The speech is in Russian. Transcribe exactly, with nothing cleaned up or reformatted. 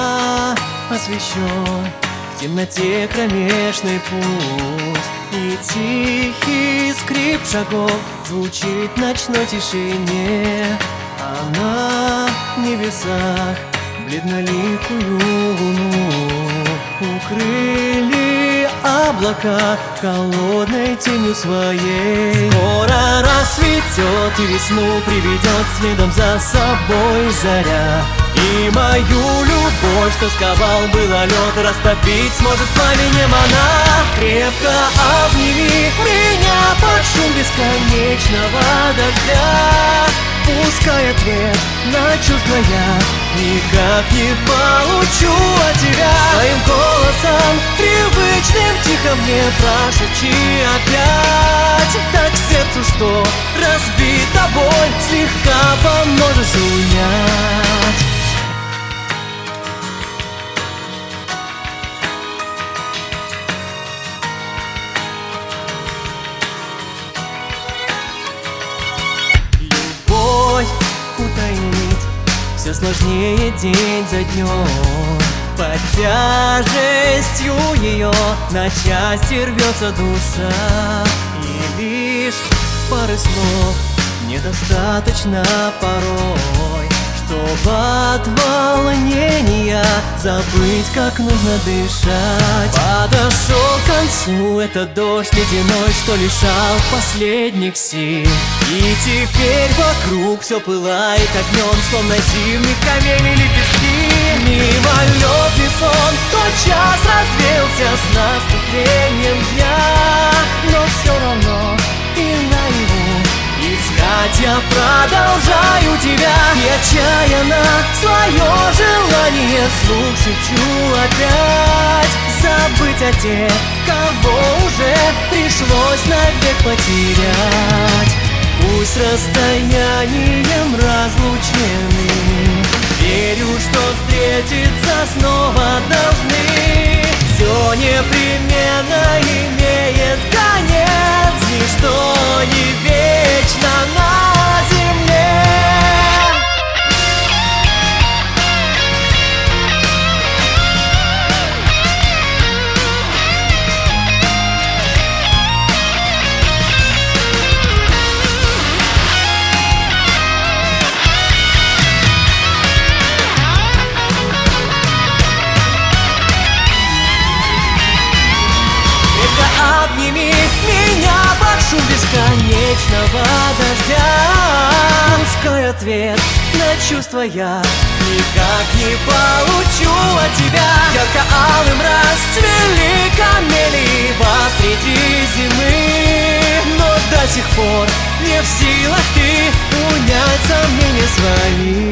я освещен, в темноте кромешный путь, и тихий скрип шагов звучит в ночной тишине. А на небесах бледноликую луну укрыли облака холодной тенью своей. Скоро рассветет и весну приведет следом за собой заря, и мою любовь, что сковал было лед, растопить сможет пламенем она. Крепко обними меня под шум бесконечного дождя, пускай ответ на чувства я никак не получу от тебя. Своим голосом привычным тихо мне прошепчи опять, так сердцу, что разбита боль, слегка поможешь унять. Утаить все сложнее день за днем, под тяжестью ее на части рвется душа, и лишь пары слов недостаточно порой, чтобы от волнения забыть, как нужно дышать. Подошел к концу этот дождь ледяной, что лишал последних сил, и теперь вокруг все пылает огнем, словно зимний камень и лепестки. Мимолетный сон тотчас развеялся с наступлением дня, но все равно и наяву искать я продолжаю тебя, и отчаянно свое желание вслух шепчу опять. Забыть о тех, кого уже пришлось навек потерять. Пусть расстоянием разлучены, верю, что встретиться снова должны. Все непременно имеет конец, ничто не вечно на земле. Обними меня под шум бесконечного дождя, пускай ответ на чувства я никак не получу от тебя. Ярко-алым расцвели камели посреди зимы, но до сих пор не в силах ты унять сомнения свои.